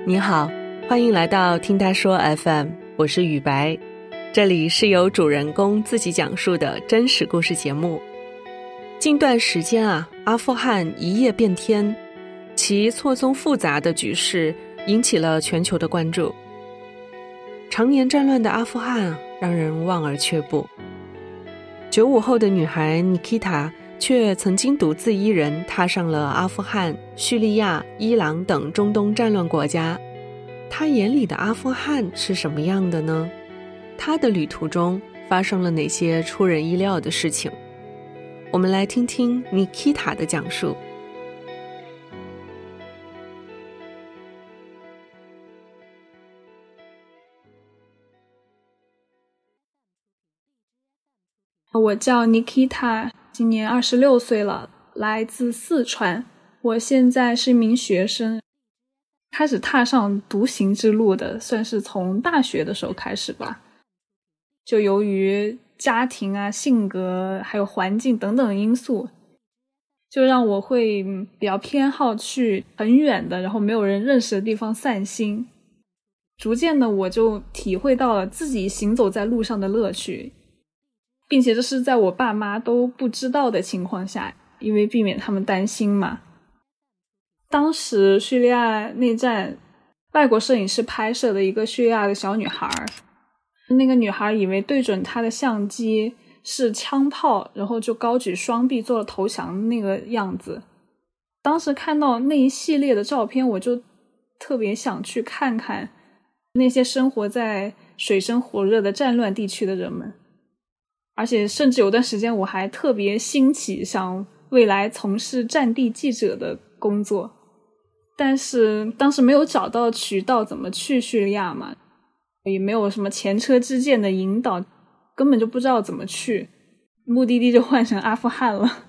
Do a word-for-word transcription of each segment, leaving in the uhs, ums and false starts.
你好，欢迎来到听他说 F M， 我是雨白，这里是由主人公自己讲述的真实故事节目。近段时间啊，阿富汗一夜变天，其错综复杂的局势引起了全球的关注。常年战乱的阿富汗让人望而却步。九五后的女孩 Nikita 却曾经独自一人踏上了阿富汗、叙利亚、伊朗等中东战乱国家。她眼里的阿富汗是什么样的呢？她的旅途中发生了哪些出人意料的事情？我们来听听 Nikita 的讲述。 我叫 Nikita， 今年二十六岁了，来自四川。我现在是一名学生，开始踏上独行之路的算是从大学的时候开始吧。就由于家庭啊、性格还有环境等等因素，就让我会比较偏好去很远的然后没有人认识的地方散心。逐渐的我就体会到了自己行走在路上的乐趣，并且这是在我爸妈都不知道的情况下，因为避免他们担心嘛。当时叙利亚内战，外国摄影师拍摄的一个叙利亚的小女孩，那个女孩以为对准她的相机是枪炮，然后就高举双臂做了投降那个样子。当时看到那一系列的照片，我就特别想去看看那些生活在水深火热的战乱地区的人们。而且甚至有段时间我还特别兴起想未来从事战地记者的工作，但是当时没有找到渠道怎么去叙利亚嘛，也没有什么前车之鉴的引导，根本就不知道怎么去，目的地就换成阿富汗了。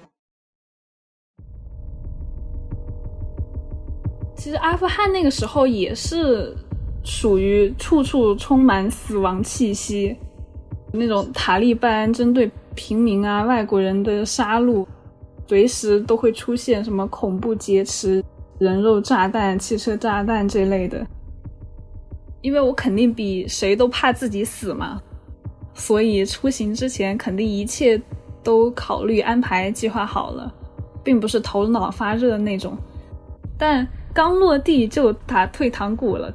其实阿富汗那个时候也是属于处处充满死亡气息，那种塔利班针对平民啊、外国人的杀戮，随时都会出现什么恐怖劫持、人肉炸弹、汽车炸弹这类的。因为我肯定比谁都怕自己死嘛，所以出行之前肯定一切都考虑安排计划好了，并不是头脑发热那种。但刚落地就打退堂鼓了，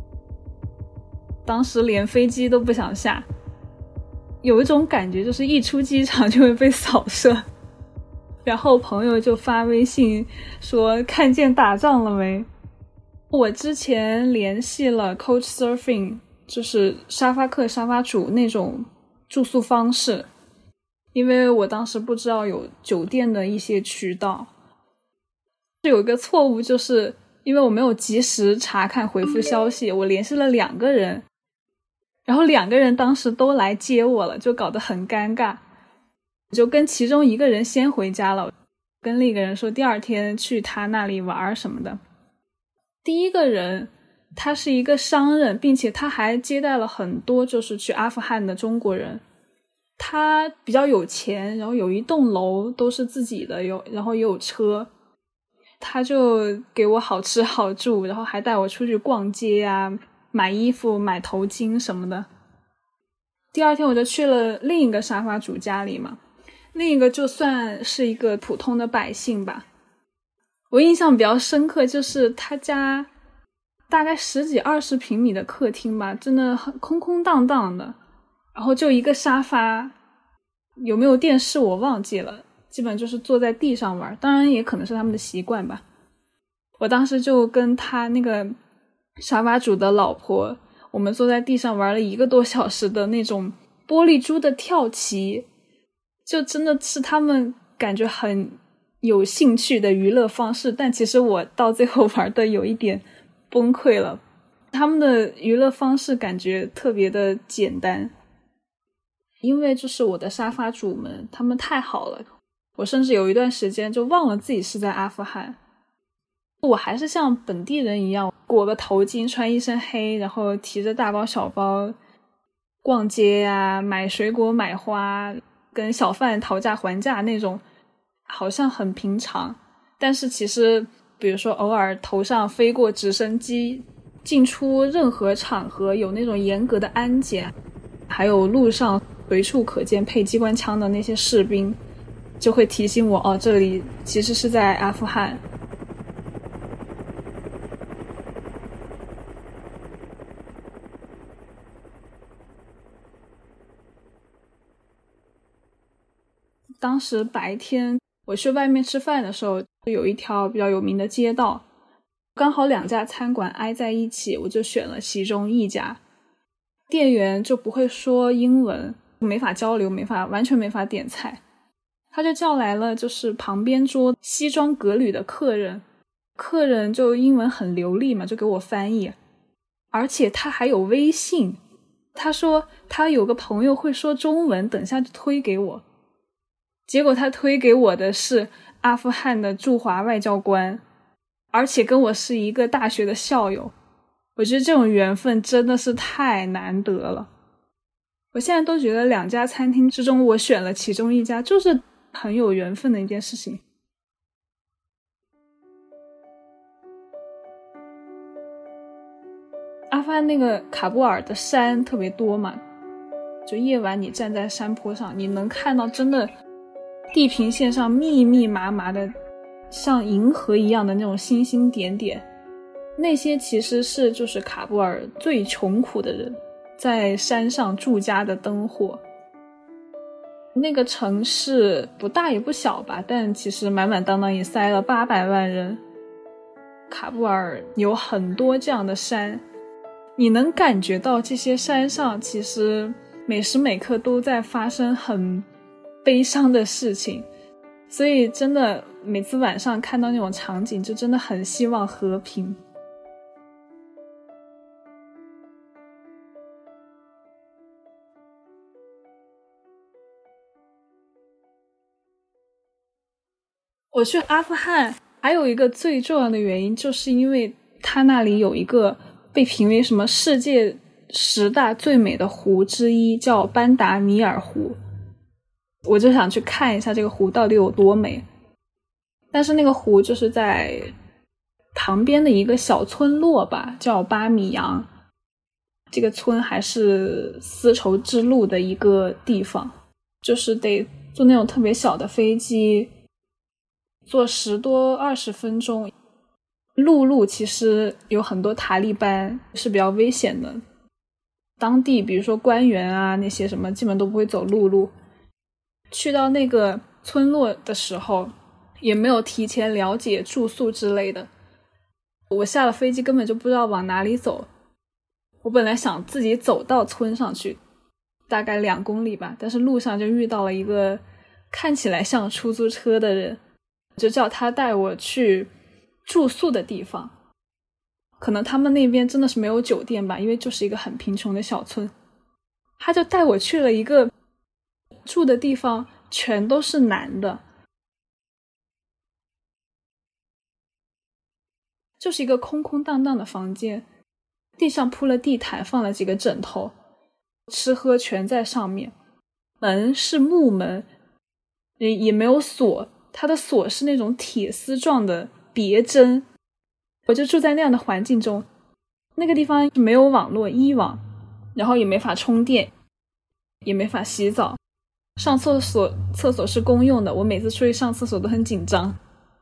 当时连飞机都不想下，有一种感觉就是一出机场就会被扫射。然后朋友就发微信说看见打仗了没。我之前联系了 Couchsurfing， 就是沙发客沙发主那种住宿方式，因为我当时不知道有酒店的一些渠道。有一个错误，就是因为我没有及时查看回复消息，我联系了两个人，然后两个人当时都来接我了，就搞得很尴尬。就跟其中一个人先回家了，跟另一个人说第二天去他那里玩什么的。第一个人他是一个商人，并且他还接待了很多就是去阿富汗的中国人。他比较有钱，然后有一栋楼都是自己的，有然后也有车。他就给我好吃好住，然后还带我出去逛街啊，买衣服、买头巾什么的。第二天我就去了另一个沙发主家里嘛，另一个就算是一个普通的百姓吧。我印象比较深刻，就是他家大概十几二十平米的客厅吧，真的很空空荡荡的，然后就一个沙发，有没有电视我忘记了，基本就是坐在地上玩，当然也可能是他们的习惯吧。我当时就跟他那个沙发主的老婆，我们坐在地上玩了一个多小时的那种玻璃珠的跳棋，就真的是他们感觉很有兴趣的娱乐方式，但其实我到最后玩的有一点崩溃了。他们的娱乐方式感觉特别的简单，因为就是我的沙发主们他们太好了，我甚至有一段时间就忘了自己是在阿富汗。我还是像本地人一样裹个头巾，穿一身黑，然后提着大包小包逛街呀、啊、买水果买花，跟小贩讨价还价那种，好像很平常。但是其实比如说偶尔头上飞过直升机， 进出任何场合有那种严格的安检，还有路上随处可见配机关枪的那些士兵，就会提醒我，哦，这里其实是在阿富汗。当时白天我去外面吃饭的时候，有一条比较有名的街道，刚好两家餐馆挨在一起，我就选了其中一家。店员就不会说英文，没法交流，没法完全没法点菜。他就叫来了就是旁边桌西装革履的客人，客人就英文很流利嘛，就给我翻译。而且他还有微信，他说他有个朋友会说中文，等下就推给我。结果他推给我的是阿富汗的驻华外交官，而且跟我是一个大学的校友。我觉得这种缘分真的是太难得了。我现在都觉得两家餐厅之中我选了其中一家，就是很有缘分的一件事情。阿富汗那个卡布尔的山特别多嘛，就夜晚你站在山坡上，你能看到真的地平线上密密麻麻的像银河一样的那种星星点点，那些其实是就是卡布尔最穷苦的人在山上住家的灯火。那个城市不大也不小吧，但其实满满当当也塞了八百万人。卡布尔有很多这样的山，你能感觉到这些山上其实每时每刻都在发生很悲伤的事情，所以真的每次晚上看到那种场景，就真的很希望和平。我去阿富汗还有一个最重要的原因，就是因为它那里有一个被评为什么世界十大最美的湖之一，叫班达米尔湖。我就想去看一下这个湖到底有多美。但是那个湖就是在旁边的一个小村落吧，叫巴米扬。这个村还是丝绸之路的一个地方，就是得坐那种特别小的飞机，坐十多二十分钟。陆路其实有很多塔利班，是比较危险的。当地比如说官员啊那些什么基本都不会走陆路。去到那个村落的时候也没有提前了解住宿之类的，我下了飞机根本就不知道往哪里走。我本来想自己走到村上去，大概两公里吧，但是路上就遇到了一个看起来像出租车的人，就叫他带我去住宿的地方。可能他们那边真的是没有酒店吧，因为就是一个很贫穷的小村。他就带我去了一个住的地方，全都是男的，就是一个空空荡荡的房间，地上铺了地毯，放了几个枕头，吃喝全在上面。门是木门，也没有锁，它的锁是那种铁丝状的别针。我就住在那样的环境中，那个地方没有网络医网，然后也没法充电，也没法洗澡，上厕所厕所是公用的，我每次出去上厕所都很紧张。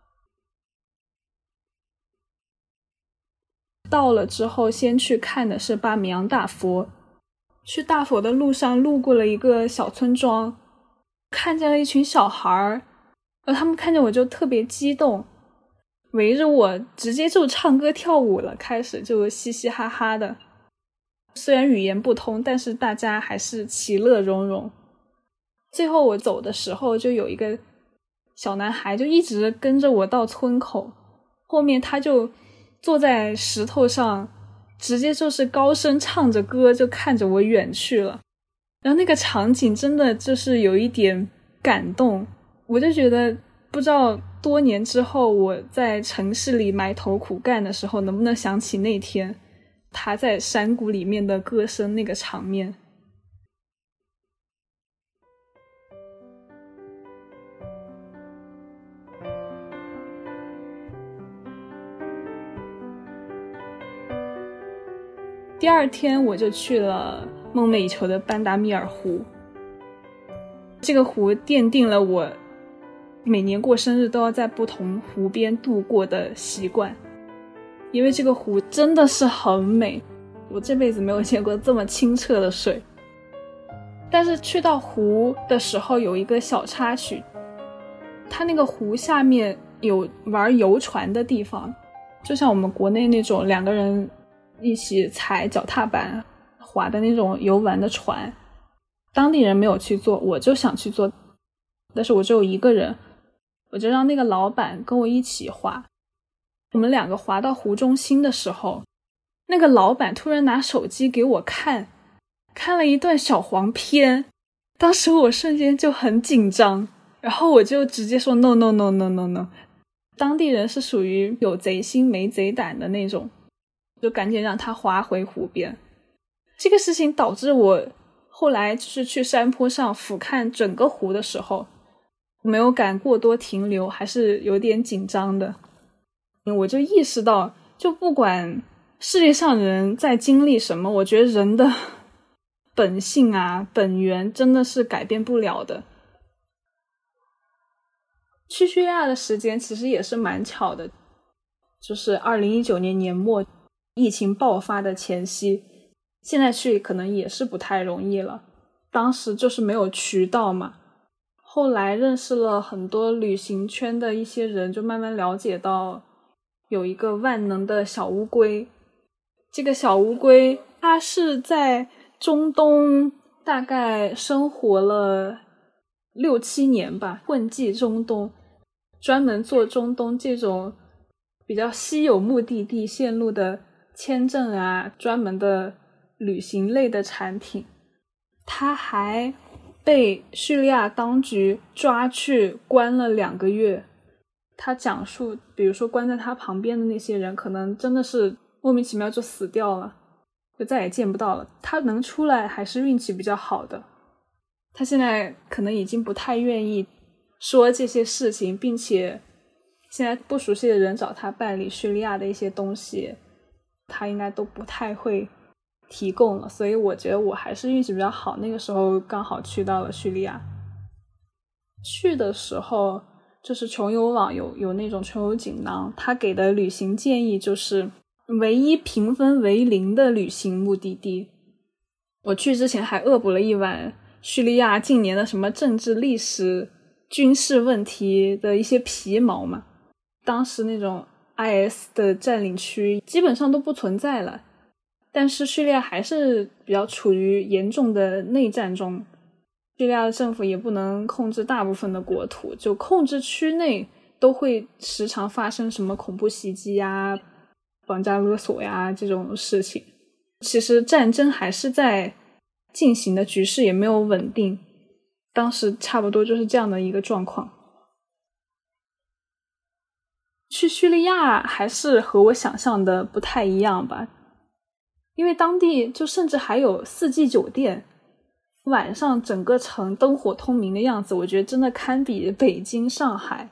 到了之后先去看的是巴米扬大佛，去大佛的路上路过了一个小村庄，看见了一群小孩，而他们看见我就特别激动，围着我直接就唱歌跳舞了，开始就嘻嘻哈哈的。虽然语言不通，但是大家还是其乐融融。最后我走的时候，就有一个小男孩就一直跟着我到村口，后面他就坐在石头上，直接就是高声唱着歌，就看着我远去了。然后那个场景真的就是有一点感动，我就觉得不知道多年之后我在城市里埋头苦干的时候，能不能想起那天他在山谷里面的歌声那个场面。 第二天我就去了梦寐以求的班达米尔湖。这个湖奠定了我每年过生日都要在不同湖边度过的习惯，因为这个湖真的是很美，我这辈子没有见过这么清澈的水。但是去到湖的时候有一个小插曲，它那个湖下面有玩游船的地方，就像我们国内那种两个人一起踩脚踏板划的那种游玩的船，当地人没有去做，我就想去做，但是我只有一个人，我就让那个老板跟我一起划。我们两个划到湖中心的时候，那个老板突然拿手机给我看看了一段小黄片，当时我瞬间就很紧张，然后我就直接说 no no no no no no。 当地人是属于有贼心没贼胆的那种，就赶紧让他划回湖边。这个事情导致我后来就是去山坡上俯瞰整个湖的时候，没有敢过多停留，还是有点紧张的。我就意识到，就不管世界上人在经历什么，我觉得人的本性啊本源真的是改变不了的。去叙利亚的时间其实也是蛮巧的，就是二零一九年年末疫情爆发的前夕，现在去可能也是不太容易了，当时就是没有渠道嘛。后来认识了很多旅行圈的一些人，就慢慢了解到有一个万能的小乌龟。这个小乌龟它是在中东大概生活了六七年吧，混迹中东，专门做中东这种比较稀有目的地线路的签证啊，专门的旅行类的产品。他还被叙利亚当局抓去关了两个月。他讲述比如说关在他旁边的那些人可能真的是莫名其妙就死掉了，就再也见不到了，他能出来还是运气比较好的。他现在可能已经不太愿意说这些事情，并且现在不熟悉的人找他办理叙利亚的一些东西，他应该都不太会提供了。所以我觉得我还是运气比较好，那个时候刚好去到了叙利亚。去的时候就是穷游网有有那种穷游锦囊，他给的旅行建议就是唯一评分为零的旅行目的地。我去之前还恶补了一晚叙利亚近年的什么政治历史军事问题的一些皮毛嘛，当时那种 I S 的占领区基本上都不存在了，但是叙利亚还是比较处于严重的内战中，叙利亚的政府也不能控制大部分的国土，就控制区内都会时常发生什么恐怖袭击呀、绑架勒索呀这种事情。其实战争还是在进行的，局势也没有稳定，当时差不多就是这样的一个状况。去叙利亚还是和我想象的不太一样吧，因为当地就甚至还有四季酒店，晚上整个城灯火通明的样子，我觉得真的堪比北京上海。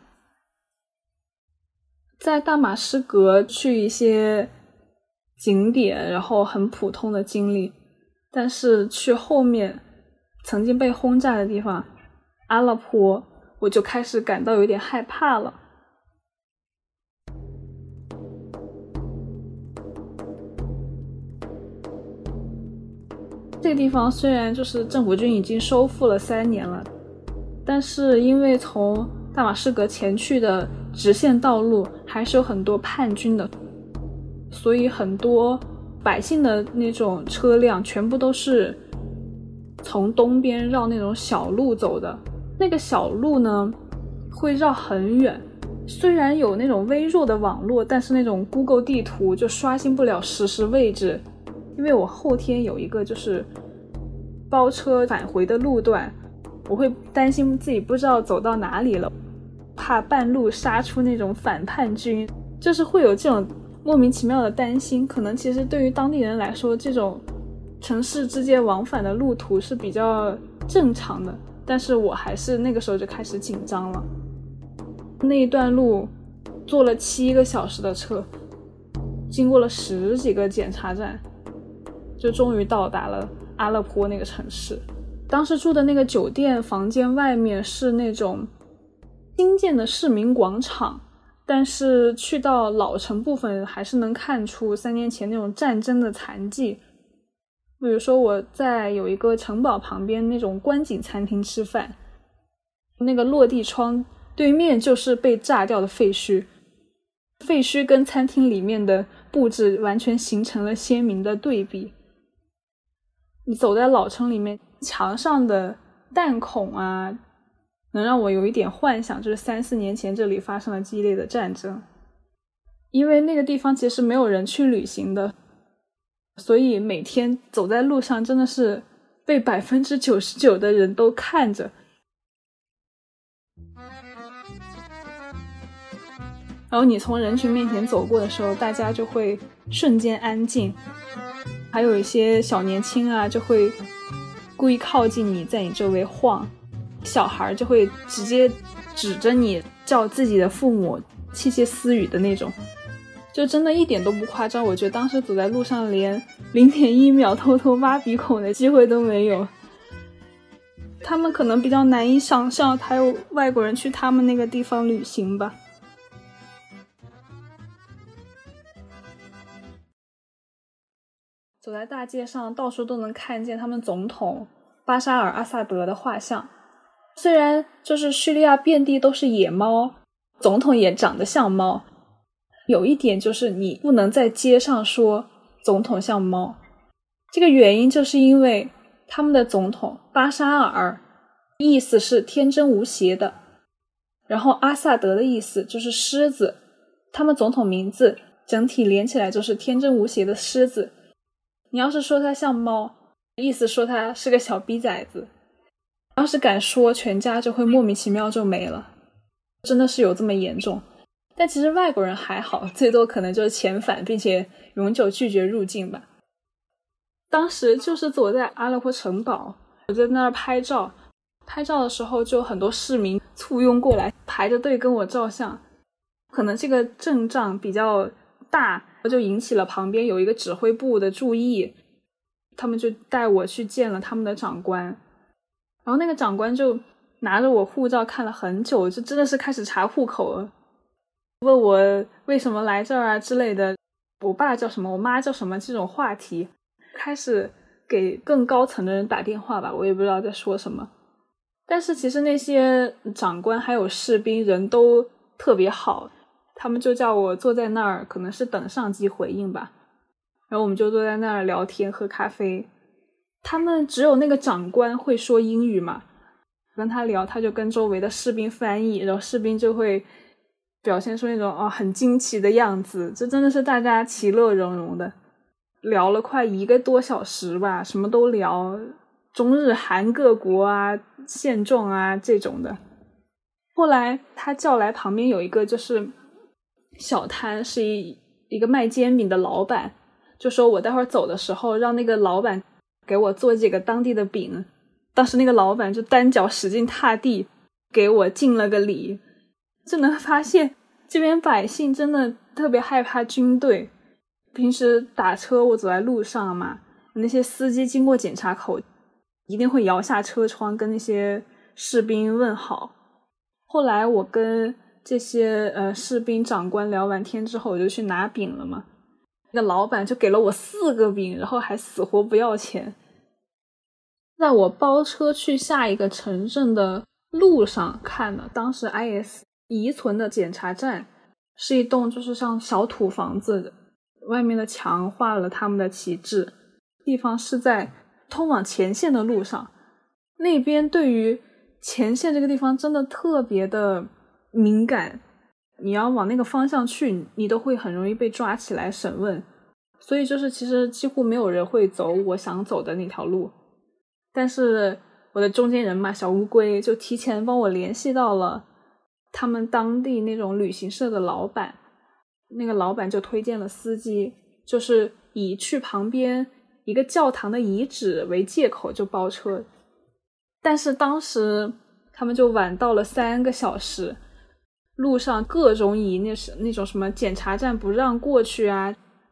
在大马士革去一些景点，然后很普通的经历，但是去后面曾经被轰炸的地方阿勒颇，我就开始感到有点害怕了。这个地方虽然就是政府军已经收复了三年了，但是因为从大马士革前去的直线道路还是有很多叛军的，所以很多百姓的那种车辆全部都是从东边绕那种小路走的。那个小路呢会绕很远，虽然有那种微弱的网络，但是那种 Google 地图就刷新不了实时位置。因为我后天有一个就是包车返回的路段，我会担心自己不知道走到哪里了，怕半路杀出那种反叛军，就是会有这种莫名其妙的担心。可能其实对于当地人来说，这种城市之间往返的路途是比较正常的，但是我还是那个时候就开始紧张了。那一段路坐了七个小时的车，经过了十几个检查站， 就终于到达了阿勒颇那个城市。当时住的那个酒店房间外面是那种新建的市民广场，但是去到老城部分还是能看出三年前那种战争的残迹。比如说我在有一个城堡旁边那种观景餐厅吃饭，那个落地窗对面就是被炸掉的废墟，废墟跟餐厅里面的布置完全形成了鲜明的对比。你走在老城里面，墙上的弹孔啊，能让我有一点幻想，就是三四年前这里发生了激烈的战争。因为那个地方其实没有人去旅行的，所以每天走在路上真的是被百分之九十九的人都看着。然后你从人群面前走过的时候，大家就会瞬间安静，还有一些小年轻啊就会故意靠近你，在你周围晃，小孩就会直接指着你叫自己的父母，窃窃私语的那种，就真的一点都不夸张。我觉得当时走在路上连 零点一 秒偷偷挖鼻孔的机会都没有。他们可能比较难以想象还有外国人去他们那个地方旅行吧。走在大街上，到处都能看见他们总统巴沙尔·阿萨德的画像。虽然就是叙利亚遍地都是野猫，总统也长得像猫，有一点就是你不能在街上说总统像猫。这个原因就是因为他们的总统巴沙尔意思是天真无邪的，然后阿萨德的意思就是狮子，他们总统名字整体连起来就是天真无邪的狮子。你要是说他像猫，意思说他是个小逼崽子，要是敢说，全家就会莫名其妙就没了，真的是有这么严重。但其实外国人还好，最多可能就是遣返并且永久拒绝入境吧。当时就是走在阿勒颇城堡，我在那儿拍照，拍照的时候就很多市民簇拥过来排着队跟我照相。可能这个阵仗比较大，就引起了旁边有一个指挥部的注意，他们就带我去见了他们的长官。然后那个长官就拿着我护照看了很久，就真的是开始查户口了，问我为什么来这儿啊之类的，我爸叫什么我妈叫什么这种话题，开始给更高层的人打电话吧，我也不知道在说什么。但是其实那些长官还有士兵人都特别好，他们就叫我坐在那儿，可能是等上级回应吧。然后我们就坐在那儿聊天喝咖啡。他们只有那个长官会说英语嘛，跟他聊他就跟周围的士兵翻译，然后士兵就会表现出那种哦很惊奇的样子，这真的是大家其乐融融的。聊了快一个多小时吧，什么都聊，中日韩各国啊现状啊这种的。后来他叫来旁边有一个就是小摊，是一一个卖煎饼的老板，就说我待会儿走的时候让那个老板给我做几个当地的饼。当时那个老板就单脚使劲踏地给我敬了个礼。就能发现这边百姓真的特别害怕军队。平时打车我走在路上嘛，那些司机经过检查口一定会摇下车窗跟那些士兵问好。后来我跟这些呃士兵长官聊完天之后，我就去拿饼了嘛，那个老板就给了我四个饼，然后还死活不要钱。在我包车去下一个城镇的路上看了，当时 I S 遗存的检查站是一栋就是像小土房子的，外面的墙画了他们的旗帜，地方是在通往前线的路上。那边对于前线这个地方真的特别的敏感，你要往那个方向去，你都会很容易被抓起来审问。所以就是其实几乎没有人会走我想走的那条路。但是我的中间人嘛，小乌龟就提前帮我联系到了他们当地那种旅行社的老板，那个老板就推荐了司机，就是以去旁边一个教堂的遗址为借口就包车。但是当时他们就晚到了三个小时，路上各种以那那种什么检查站不让过去啊，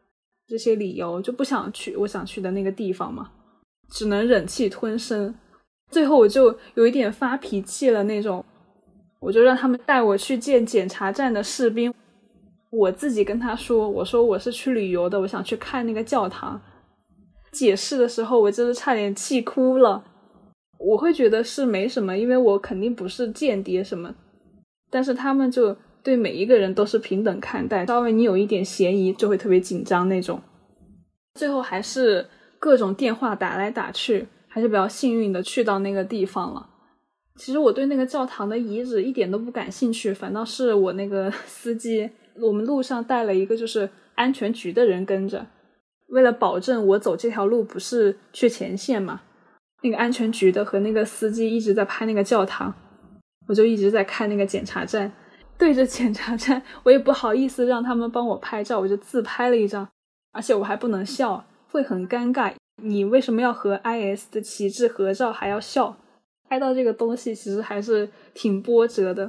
这些理由，就不想去我想去的那个地方嘛，只能忍气吞声。最后我就有一点发脾气了那种，我就让他们带我去见检查站的士兵，我自己跟他说，我说我是去旅游的，我想去看那个教堂。解释的时候我真的差点气哭了。我会觉得是没什么，因为我肯定不是间谍什么，但是他们就对每一个人都是平等看待，稍微你有一点嫌疑就会特别紧张那种。最后还是各种电话打来打去，还是比较幸运的去到那个地方了。其实我对那个教堂的遗址一点都不感兴趣，反倒是我那个司机，我们路上带了一个就是安全局的人跟着，为了保证我走这条路不是去前线嘛，那个安全局的和那个司机一直在拍那个教堂，我就一直在看那个检查站，对着检查站，我也不好意思让他们帮我拍照，我就自拍了一张，而且我还不能笑，会很尴尬。你为什么要和 I S 的旗帜合照还要笑？拍到这个东西其实还是挺波折的。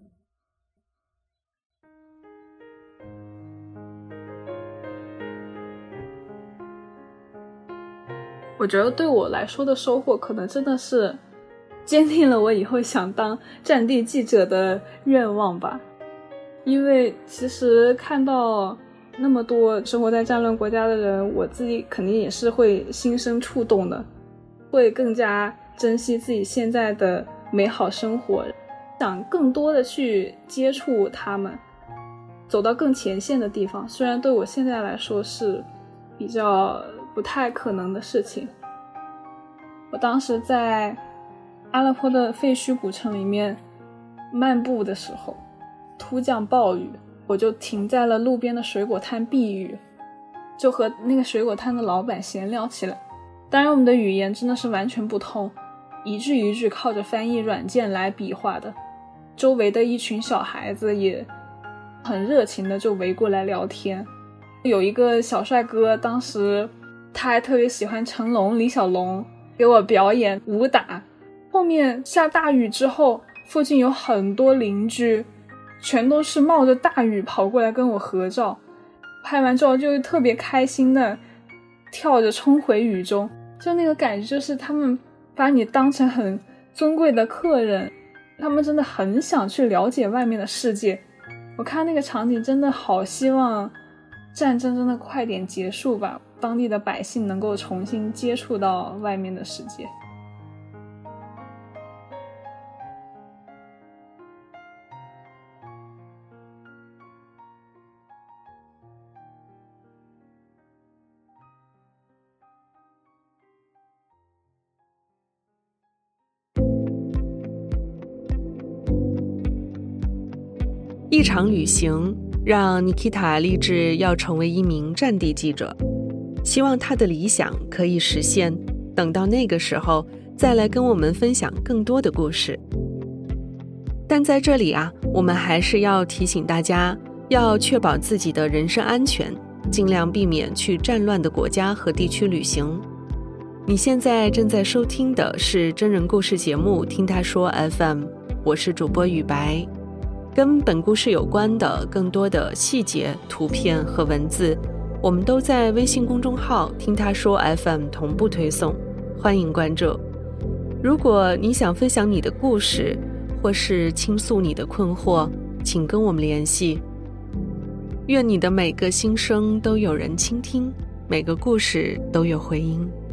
我觉得对我来说的收获可能真的是坚定了我以后想当战地记者的愿望吧。因为其实看到那么多生活在战乱国家的人，我自己肯定也是会心生触动的，会更加珍惜自己现在的美好生活，想更多的去接触他们，走到更前线的地方，虽然对我现在来说是比较不太可能的事情。我当时在阿勒颇的废墟古城里面漫步的时候，突降暴雨，我就停在了路边的水果摊避雨，就和那个水果摊的老板闲聊起来。当然我们的语言真的是完全不通，一句一句靠着翻译软件来比划的。周围的一群小孩子也很热情的就围过来聊天，有一个小帅哥，当时他还特别喜欢成龙李小龙，给我表演武打。后面下大雨之后，附近有很多邻居全都是冒着大雨跑过来跟我合照，拍完照就特别开心的跳着冲回雨中，就那个感觉就是他们把你当成很尊贵的客人，他们真的很想去了解外面的世界。我看那个场景真的好希望战争真的快点结束吧，当地的百姓能够重新接触到外面的世界。 一场旅行让妮基塔立志要成为一名战地记者，希望她的理想可以实现，等到那个时候再来跟我们分享更多的故事。但在这里啊，我们还是要提醒大家，要确保自己的人身安全，尽量避免去战乱的国家和地区旅行。你现在正在收听的是真人故事节目听他说 F M， 我是主播雨白。跟本故事有关的更多的细节、图片和文字，我们都在微信公众号听他说 F M 同步推送，欢迎关注。如果你想分享你的故事，或是倾诉你的困惑，请跟我们联系。愿你的每个心声都有人倾听，每个故事都有回音。